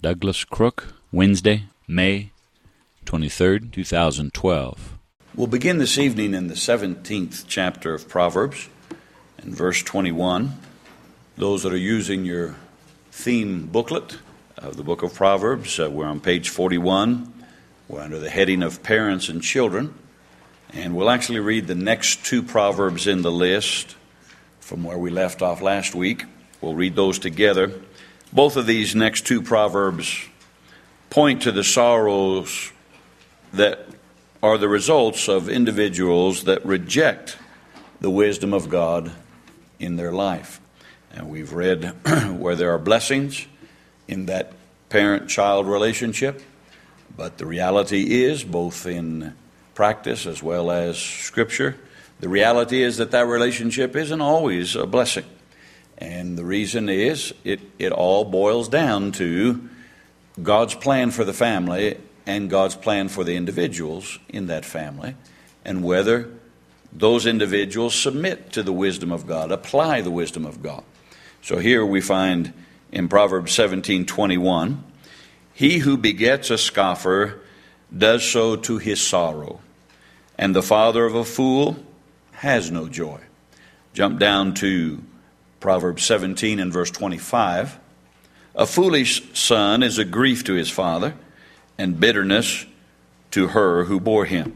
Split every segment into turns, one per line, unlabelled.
Douglas Crook, Wednesday, May 23rd, 2012.
We'll begin this evening in the 17th chapter of Proverbs, in verse 21. Those that are using your theme booklet of the book of Proverbs, we're on page 41. We're under the heading of Parents and Children. And we'll actually read the next two Proverbs in the list from where we left off last week. We'll read those together. Both of these next two Proverbs point to the sorrows that are the results of individuals that reject the wisdom of God in their life. And we've read where there are blessings in that parent-child relationship, but the reality is, both in practice as well as Scripture, the reality is that relationship isn't always a blessing. And the reason is, it all boils down to God's plan for the family and God's plan for the individuals in that family, and whether those individuals submit to the wisdom of God, apply the wisdom of God. So here we find in Proverbs 17:21, he who begets a scoffer does so to his sorrow, and the father of a fool has no joy. Jump down to Proverbs 17 and verse 25. A foolish son is a grief to his father, and bitterness to her who bore him.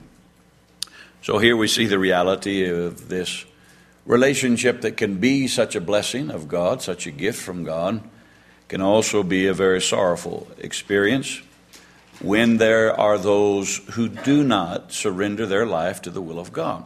So here we see the reality of this relationship that can be such a blessing of God, such a gift from God, can also be a very sorrowful experience when there are those who do not surrender their life to the will of God.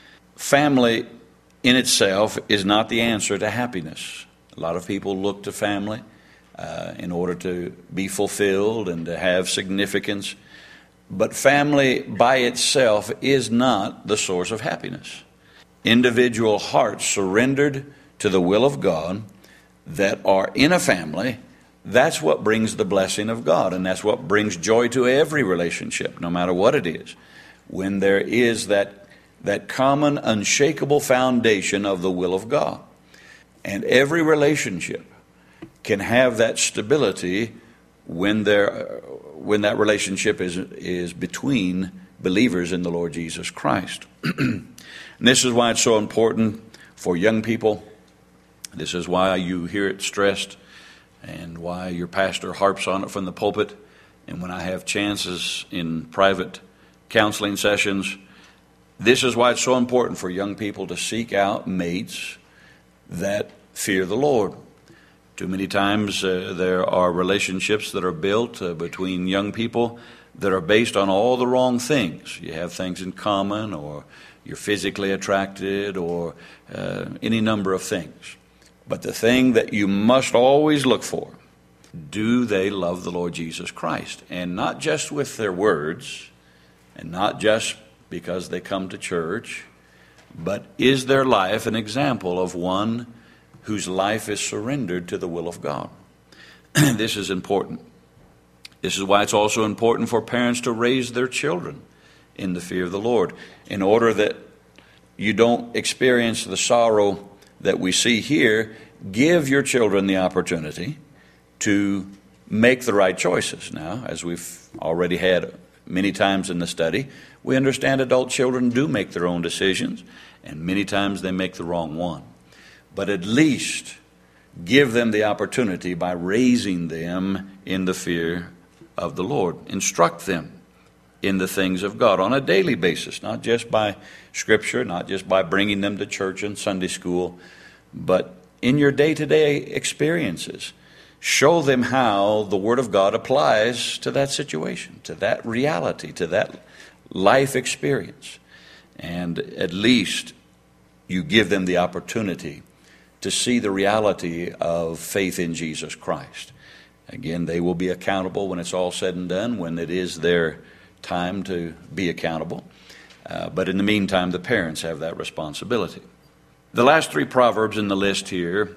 Family in itself is not the answer to happiness. A lot of people look to family in order to be fulfilled and to have significance. But family by itself is not the source of happiness. Individual hearts surrendered to the will of God that are in a family, that's what brings the blessing of God, and that's what brings joy to every relationship, no matter what it is. When there is that common, unshakable foundation of the will of God. And every relationship can have that stability when that relationship is between believers in the Lord Jesus Christ. And this is why it's so important for young people. This is why you hear it stressed, and why your pastor harps on it from the pulpit. And when I have chances in private counseling sessions, this is why it's so important for young people to seek out mates that fear the Lord. Too many times there are relationships that are built between young people that are based on all the wrong things. You have things in common, or you're physically attracted, or any number of things. But the thing that you must always look for, do they love the Lord Jesus Christ? And not just with their words, and not just because they come to church, but is their life an example of one whose life is surrendered to the will of God? This is important. This is why it's also important for parents to raise their children in the fear of the Lord, in order that you don't experience the sorrow that we see here. Give your children the opportunity to make the right choices. Now, as we've already had many times in the study, we understand adult children do make their own decisions, and many times they make the wrong one. But at least give them the opportunity by raising them in the fear of the Lord. Instruct them in the things of God on a daily basis, not just by Scripture, not just by bringing them to church and Sunday school, but in your day-to-day experiences. Show them how the Word of God applies to that situation, to that reality, to that life experience. And at least you give them the opportunity to see the reality of faith in Jesus Christ. Again, they will be accountable when it's all said and done, when it is their time to be accountable. But in the meantime, the parents have that responsibility. The last three Proverbs in the list here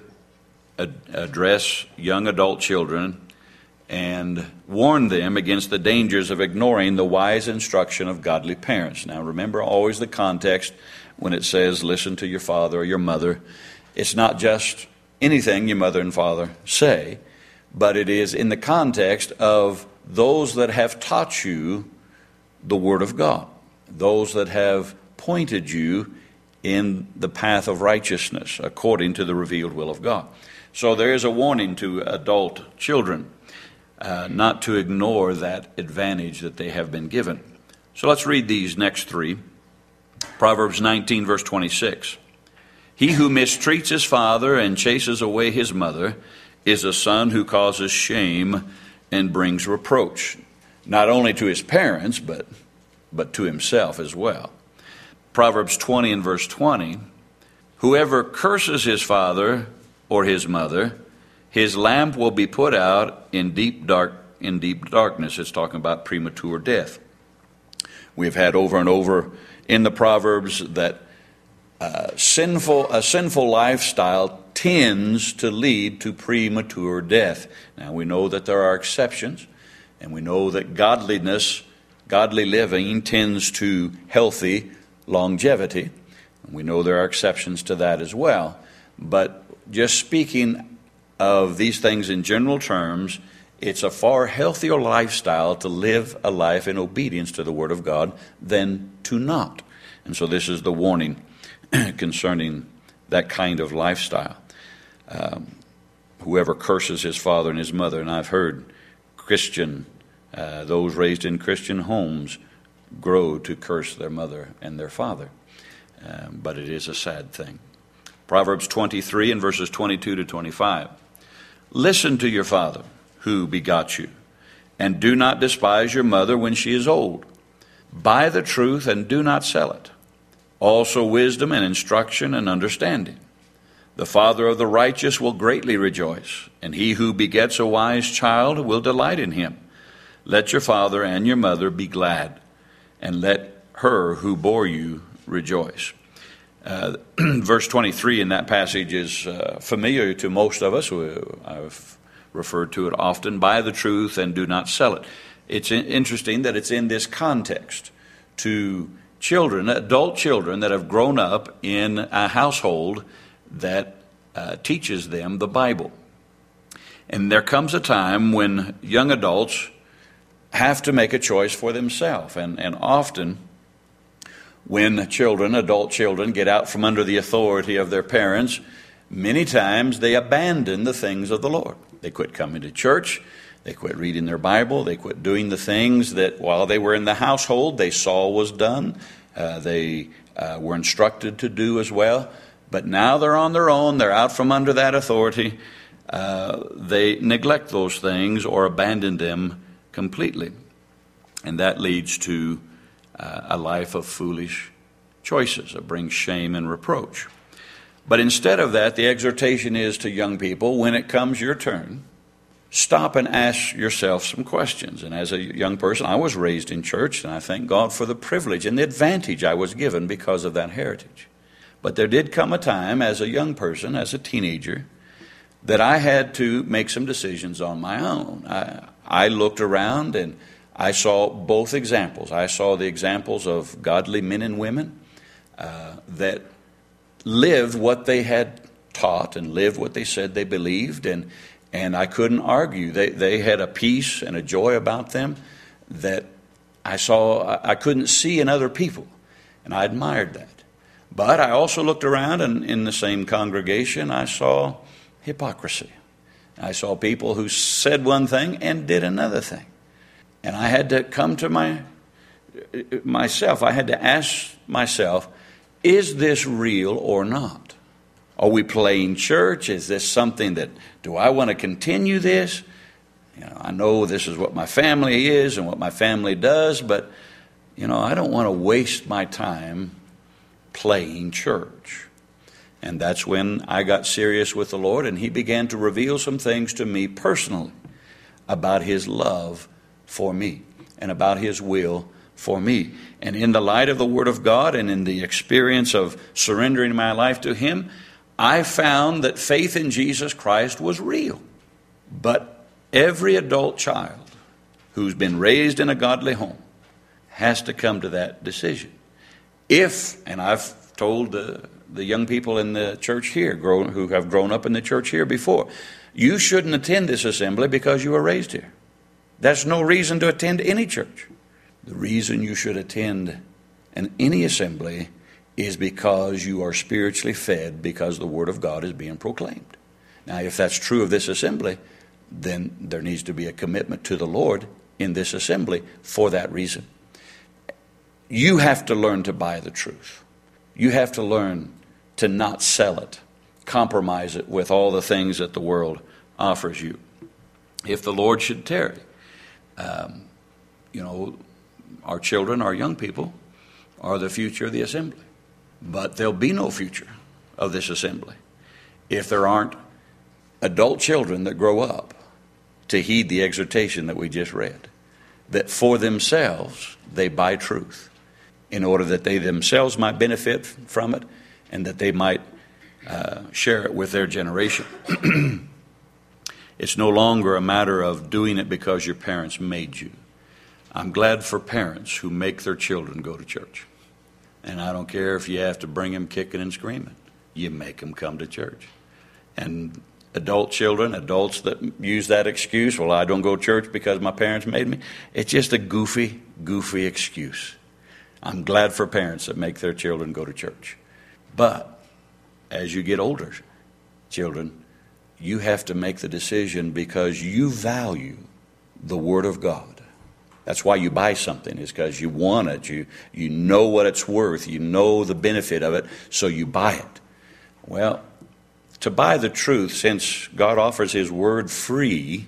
address young adult children and warn them against the dangers of ignoring the wise instruction of godly parents. Now, remember always the context when it says, listen to your father or your mother. It's not just anything your mother and father say, but it is in the context of those that have taught you the Word of God, those that have pointed you in the path of righteousness according to the revealed will of God. So there is a warning to adult children not to ignore that advantage that they have been given. So let's read these next three. Proverbs 19, verse 26. He who mistreats his father and chases away his mother is a son who causes shame and brings reproach, not only to his parents, but to himself as well. Proverbs 20 and verse 20, whoever curses his father or his mother, his lamp will be put out in deep darkness. It's talking about premature death. We've had over and over in the Proverbs that a sinful lifestyle tends to lead to premature death. Now we know that there are exceptions, and we know that godly living tends to healthy longevity. We know there are exceptions to that as well. But just speaking of these things in general terms, it's a far healthier lifestyle to live a life in obedience to the Word of God than to not. And so this is the warning concerning that kind of lifestyle. Whoever curses his father and his mother, and I've heard those raised in Christian homes grow to curse their mother and their father. But it is a sad thing. Proverbs 23 and verses 22 to 25. Listen to your father who begot you, and do not despise your mother when she is old. Buy the truth and do not sell it. Also wisdom and instruction and understanding. The father of the righteous will greatly rejoice, and he who begets a wise child will delight in him. Let your father and your mother be glad, and let her who bore you rejoice. Verse 23 in that passage is familiar to most of us. I've referred to it often. Buy the truth and do not sell it. It's interesting that it's in this context to children, adult children that have grown up in a household that teaches them the Bible. And there comes a time when young adults have to make a choice for themselves. And often when adult children, get out from under the authority of their parents, many times they abandon the things of the Lord. They quit coming to church. They quit reading their Bible. They quit doing the things that while they were in the household they saw was done. They were instructed to do as well. But now they're on their own. They're out from under that authority. They neglect those things or abandon them completely. And that leads to a life of foolish choices that brings shame and reproach. But instead of that, the exhortation is to young people, when it comes your turn, stop and ask yourself some questions. And as a young person, I was raised in church, and I thank God for the privilege and the advantage I was given because of that heritage. But there did come a time as a young person, as a teenager, that I had to make some decisions on my own. I looked around and I saw both examples. I saw the examples of godly men and women that lived what they had taught and lived what they said they believed, and I couldn't argue. They had a peace and a joy about them that I couldn't see in other people, and I admired that. But I also looked around, and in the same congregation I saw hypocrisy. I saw people who said one thing and did another thing. And I had to come to myself. I had to ask myself, is this real or not? Are we playing church? Is this something do I want to continue this? I know this is what my family is and what my family does, but, I don't want to waste my time playing church. And that's when I got serious with the Lord, and He began to reveal some things to me personally about His love for me and about His will for me. And in the light of the Word of God and in the experience of surrendering my life to Him, I found that faith in Jesus Christ was real. But every adult child who's been raised in a godly home has to come to that decision. And I've told the young people in the church here who have grown up in the church here before, You shouldn't attend this assembly because you were raised here. That's no reason to attend any church. The reason you should attend any assembly is because you are spiritually fed, because the Word of God is being proclaimed. Now, if that's true of this assembly, then there needs to be a commitment to the Lord in this assembly for that reason. You have to learn to buy the truth. You have to learn to not sell it, compromise it with all the things that the world offers you. If the Lord should tarry, our children, our young people, are the future of the assembly. But there'll be no future of this assembly if there aren't adult children that grow up to heed the exhortation that we just read, that for themselves they buy truth in order that they themselves might benefit from it and that they might share it with their generation. It's no longer a matter of doing it because your parents made you. I'm glad for parents who make their children go to church. And I don't care if you have to bring them kicking and screaming. You make them come to church. And adult children, adults that use that excuse, well, I don't go to church because my parents made me. It's just a goofy excuse. I'm glad for parents that make their children go to church. But as you get older, children, you have to make the decision because you value the Word of God. That's why you buy something, is because you want it. You know what it's worth. You know the benefit of it, so you buy it. Well, to buy the truth, since God offers His Word freely,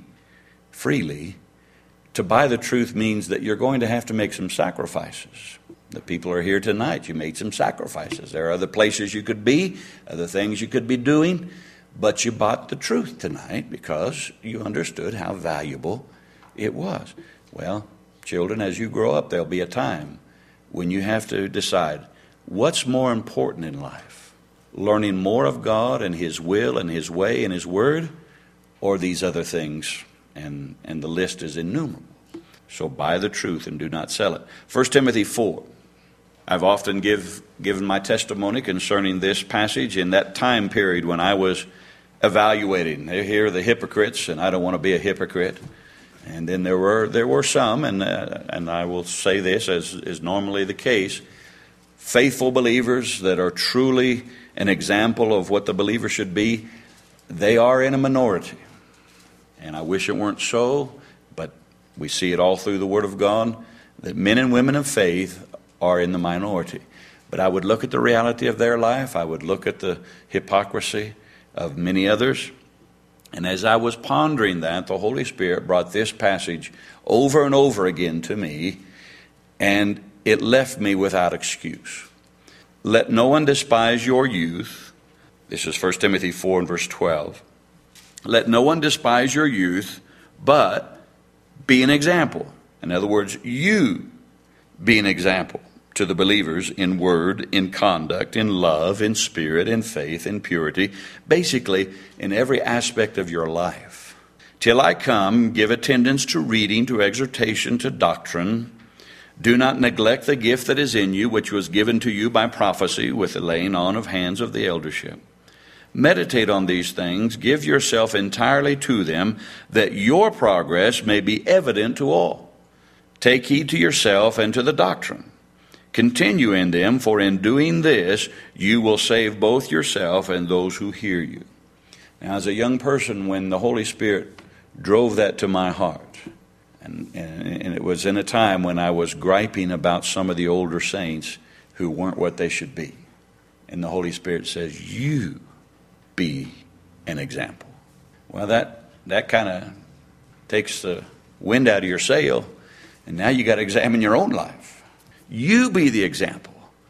to buy the truth means that you're going to have to make some sacrifices. The people are here tonight. You made some sacrifices. There are other places you could be, other things you could be doing, but you bought the truth tonight because you understood how valuable it was. Well, children, as you grow up, there'll be a time when you have to decide what's more important in life, learning more of God and His will and His way and His Word, or these other things, and the list is innumerable. So buy the truth and do not sell it. 1 Timothy 4. I've often given my testimony concerning this passage in that time period when I was evaluating. Here are the hypocrites, and I don't want to be a hypocrite. And then there were some, and I will say this as is normally the case, faithful believers that are truly an example of what the believer should be. They are in a minority. And I wish it weren't so, but we see it all through the Word of God, that men and women of faith are in the minority. But I would look at the reality of their life. I would look at the hypocrisy of many others. And as I was pondering that, the Holy Spirit brought this passage over and over again to me, and it left me without excuse. Let no one despise your youth. This is 1 Timothy 4 and verse 12. Let no one despise your youth, but be an example. In other words, you be an example to the believers in word, in conduct, in love, in spirit, in faith, in purity, basically in every aspect of your life. Till I come, give attendance to reading, to exhortation, to doctrine. Do not neglect the gift that is in you, which was given to you by prophecy with the laying on of hands of the eldership. Meditate on these things, give yourself entirely to them, that your progress may be evident to all. Take heed to yourself and to the doctrine. Continue in them, for in doing this, you will save both yourself and those who hear you. Now, as a young person, when the Holy Spirit drove that to my heart, and it was in a time when I was griping about some of the older saints who weren't what they should be. And the Holy Spirit says, you be an example. Well, that kind of takes the wind out of your sail, and now you got to examine your own life. You be the example.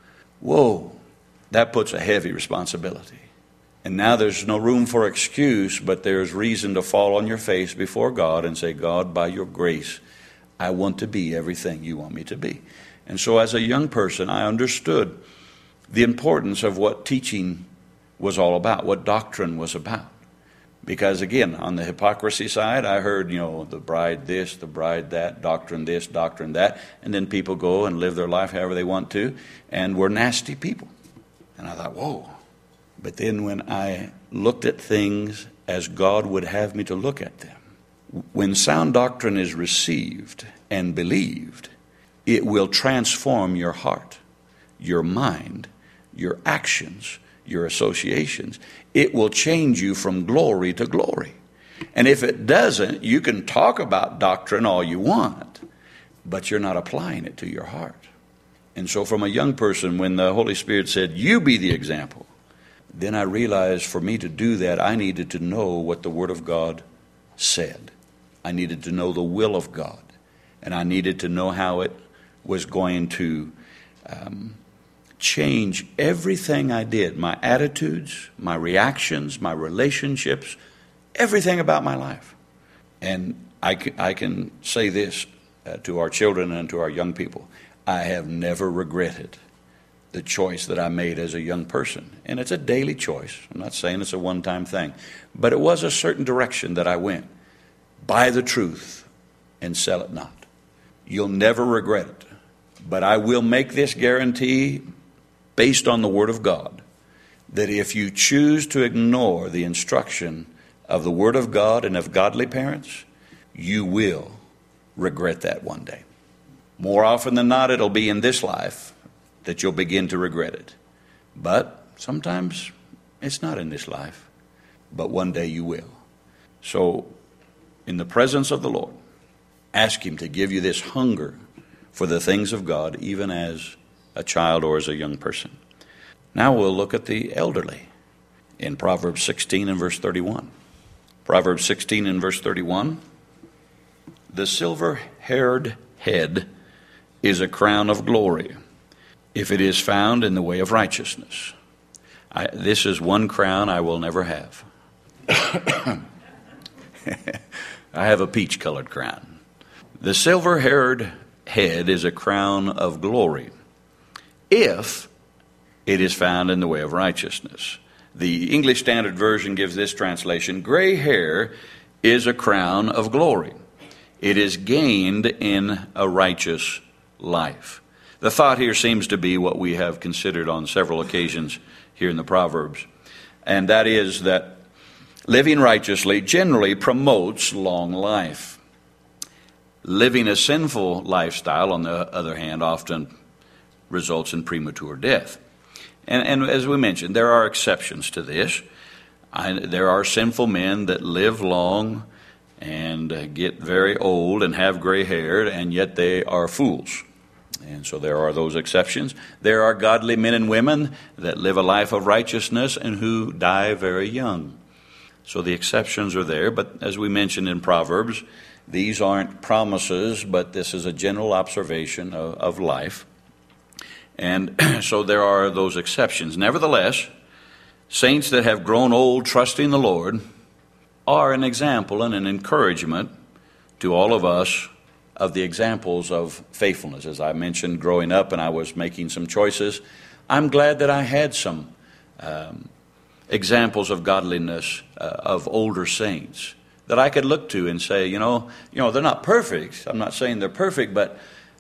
Whoa, that puts a heavy responsibility. And now there's no room for excuse, but there's reason to fall on your face before God and say, God, by your grace, I want to be everything you want me to be. And so as a young person, I understood the importance of what teaching was all about, what doctrine was about. Because again, on the hypocrisy side, I heard, the bride this, the bride that, doctrine this, doctrine that. And then people go and live their life however they want to. And we're nasty people. And I thought, whoa. But then when I looked at things as God would have me to look at them. When sound doctrine is received and believed, it will transform your heart, your mind, your actions, your associations. It will change you from glory to glory. And if it doesn't, you can talk about doctrine all you want, but you're not applying it to your heart. And so from a young person, when the Holy Spirit said, "You be the example," then I realized for me to do that, I needed to know what the Word of God said. I needed to know the will of God. And I needed to know how it was going to change everything I did, my attitudes, my reactions, my relationships, everything about my life. And I can say this to our children and to our young people. I have never regretted the choice that I made as a young person. And it's a daily choice. I'm not saying it's a one-time thing. But it was a certain direction that I went. Buy the truth and sell it not. You'll never regret it. But I will make this guarantee based on the Word of God, that if you choose to ignore the instruction of the Word of God and of godly parents, you will regret that one day. More often than not, it'll be in this life that you'll begin to regret it. But sometimes it's not in this life, but one day you will. So, in the presence of the Lord, ask Him to give you this hunger for the things of God, even as a child or as a young person. Now we'll look at the elderly in Proverbs 16 and verse 31. Proverbs 16 and verse 31. The silver-haired head is a crown of glory, if it is found in the way of righteousness. This is one crown I will never have. I have a peach-colored crown. The silver-haired head is a crown of glory, if it is found in the way of righteousness. The English Standard Version gives this translation: gray hair is a crown of glory. It is gained in a righteous life. The thought here seems to be what we have considered on several occasions here in the Proverbs, and that is that living righteously generally promotes long life. Living a sinful lifestyle, on the other hand, often results in premature death. And as we mentioned, there are exceptions to this. There are sinful men that live long and get very old and have gray hair, and yet they are fools. And so there are those exceptions. There are godly men and women that live a life of righteousness and who die very young. So the exceptions are there, but as we mentioned in Proverbs, these aren't promises, but this is a general observation of life. And so there are those exceptions. Nevertheless, saints that have grown old trusting the Lord are an example and an encouragement to all of us of the examples of faithfulness. As I mentioned, growing up and I was making some choices, I'm glad that I had some examples of godliness of older saints that I could look to and say, you know, they're not perfect. I'm not saying they're perfect, but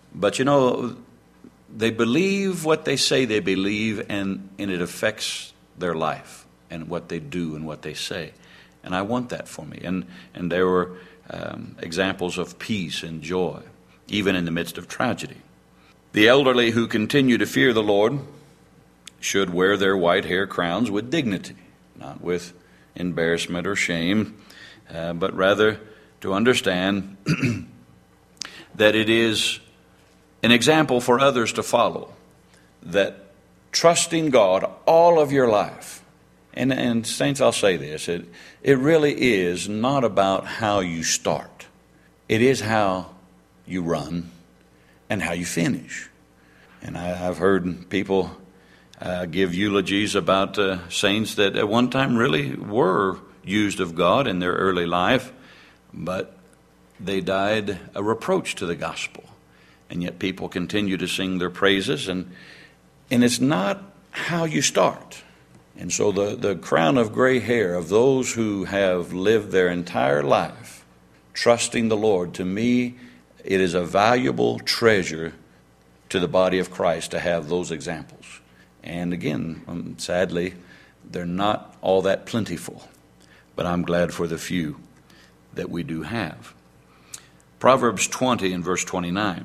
they believe what they say they believe, and it affects their life and what they do and what they say. And I want that for me. And there were examples of peace and joy, even in the midst of tragedy. The elderly who continue to fear the Lord should wear their white hair crowns with dignity, not with embarrassment or shame, but rather to understand that it is an example for others to follow, that trusting God all of your life, and saints, I'll say this, it really is not about how you start. It is how you run and how you finish. And I've heard people give eulogies about saints that at one time really were used of God in their early life, but they died a reproach to the gospel. And yet people continue to sing their praises, and it's not how you start. And so the crown of gray hair of those who have lived their entire life trusting the Lord, to me, it is a valuable treasure to the body of Christ to have those examples. And again, sadly, they're not all that plentiful. but I'm glad for the few that we do have. Proverbs 20 and verse 29.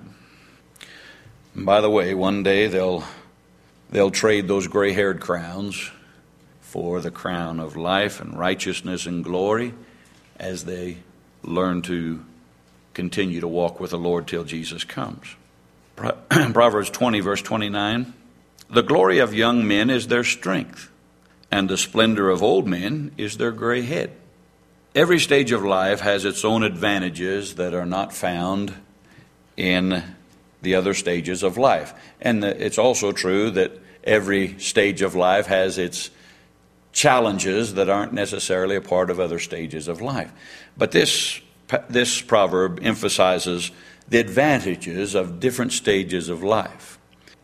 And by the way, one day they'll trade those gray-haired crowns for the crown of life and righteousness and glory as they learn to continue to walk with the Lord till Jesus comes. Proverbs 20, verse 29, the glory of young men is their strength, and the splendor of old men is their gray head. Every stage of life has its own advantages that are not found in the other stages of life. And it's also true that every stage of life has its challenges that aren't necessarily a part of other stages of life. But this proverb emphasizes the advantages of different stages of life.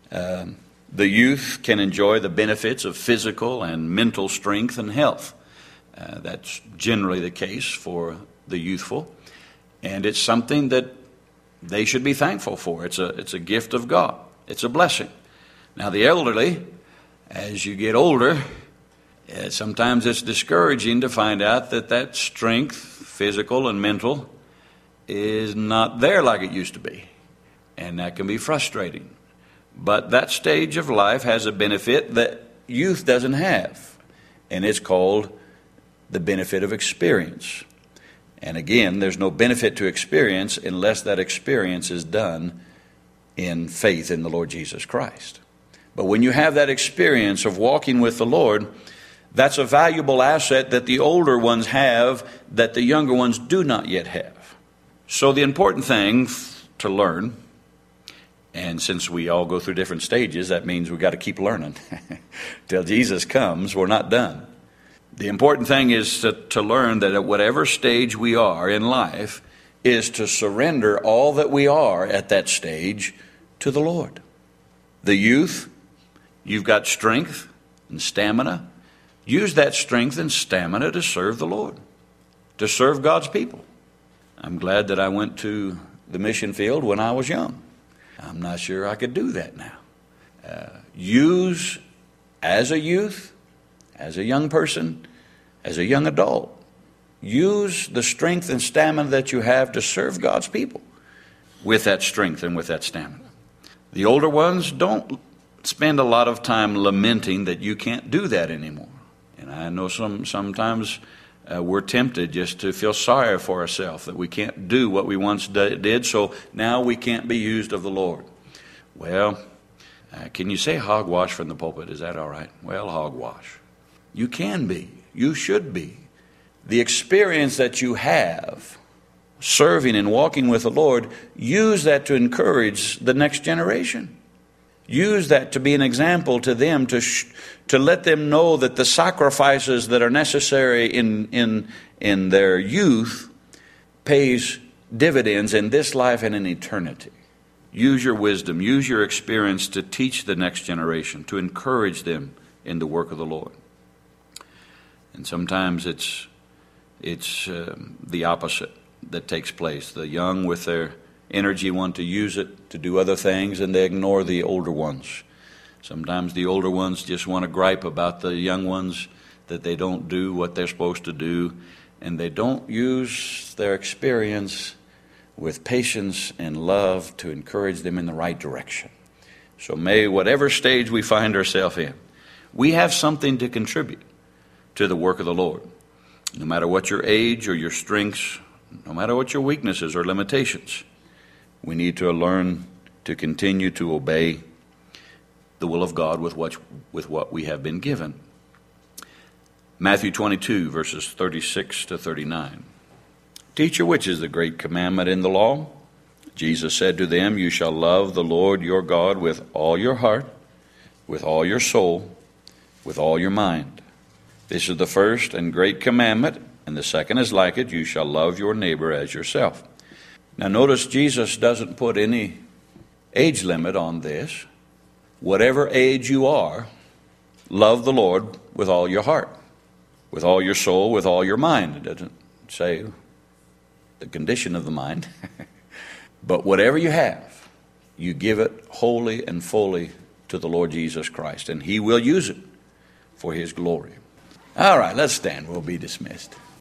The youth can enjoy the benefits of physical and mental strength and health. That's generally the case for the youthful, and it's something that they should be thankful for. It's a gift of God. It's a blessing. Now the elderly, as you get older, sometimes it's discouraging to find out that strength, physical and mental, is not there like it used to be, and that can be frustrating. But that stage of life has a benefit that youth doesn't have, and it's called the benefit of experience. And again, there's no benefit to experience unless that experience is done in faith in the Lord Jesus Christ. But when you have that experience of walking with the Lord, that's a valuable asset that the older ones have that the younger ones do not yet have. So the important thing to learn, and since we all go through different stages, that means we've got to keep learning. Till Jesus comes, we're not done. The important thing is to learn that at whatever stage we are in life is to surrender all that we are at that stage to the Lord. The youth, you've got strength and stamina. Use that strength and stamina to serve the Lord, to serve God's people. I'm glad that I went to the mission field when I was young. I'm not sure I could do that now. Use as a youth, as a young person, as a young adult, use the strength and stamina that you have to serve God's people with that strength and with that stamina. The older ones, don't spend a lot of time lamenting that you can't do that anymore. And I know sometimes we're tempted just to feel sorry for ourselves that we can't do what we once did, so now we can't be used of the Lord. Well, can you say hogwash from the pulpit? Is that all right? Well, hogwash. You can be. You should be. The experience that you have serving and walking with the Lord, use that to encourage the next generation. Use that to be an example to them, to let them know that the sacrifices that are necessary in their youth pays dividends in this life and in eternity. Use your wisdom, use your experience to teach the next generation, to encourage them in the work of the Lord. And sometimes it's the opposite that takes place. The young with their energy want to use it to do other things, and they ignore the older ones. Sometimes the older ones just want to gripe about the young ones, that they don't do what they're supposed to do, and they don't use their experience with patience and love to encourage them in the right direction. So may, whatever stage we find ourselves in, we have something to contribute to the work of the Lord. No matter what your age or your strengths, no matter what your weaknesses or limitations, we need to learn to continue to obey the will of God with what we have been given. Matthew 22, verses 36 to 39. Teacher, which is the great commandment in the law? Jesus said to them, you shall love the Lord your God with all your heart, with all your soul, with all your mind. This is the first and great commandment, and the second is like it, you shall love your neighbor as yourself. Now notice Jesus doesn't put any age limit on this. Whatever age you are, love the Lord with all your heart, with all your soul, with all your mind. It doesn't say the condition of the mind. But whatever you have, you give it wholly and fully to the Lord Jesus Christ, and He will use it for His glory. All right, let's stand. We'll be dismissed.